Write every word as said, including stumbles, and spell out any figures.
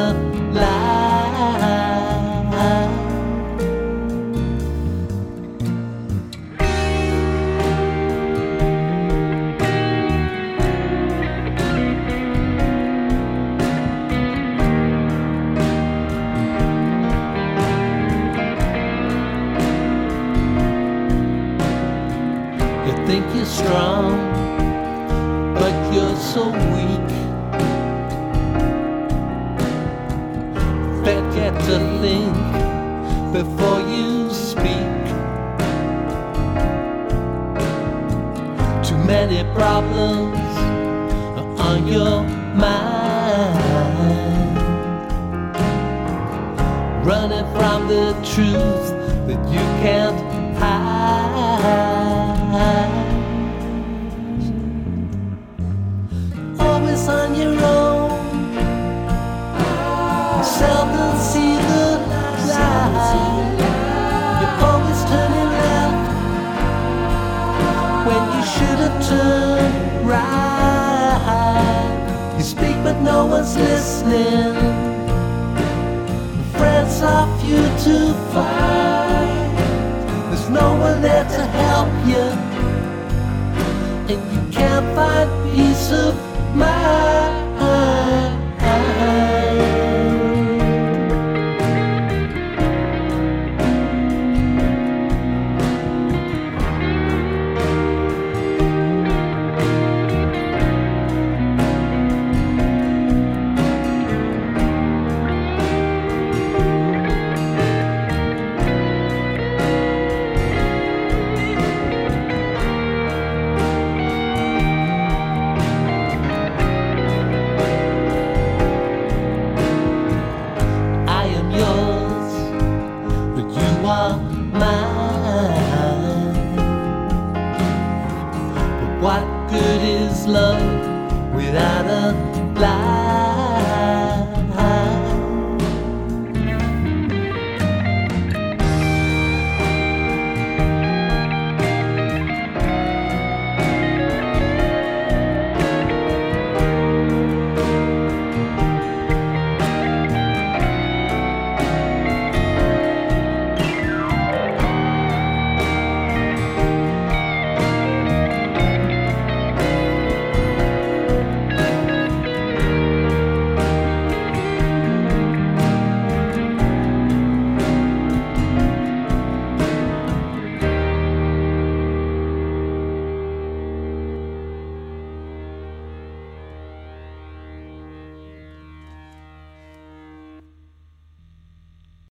the light. You think you're strong, but you're so weak. Forget to think before you speak. Too many problems are on your mind, running from the truth that you can't hide. Always on your own, seldom see the light. You're always turning left when you should have turned right. You speak but no one's listening. Friends are few to find. There's no one there to help you, and you can't find peace of mind.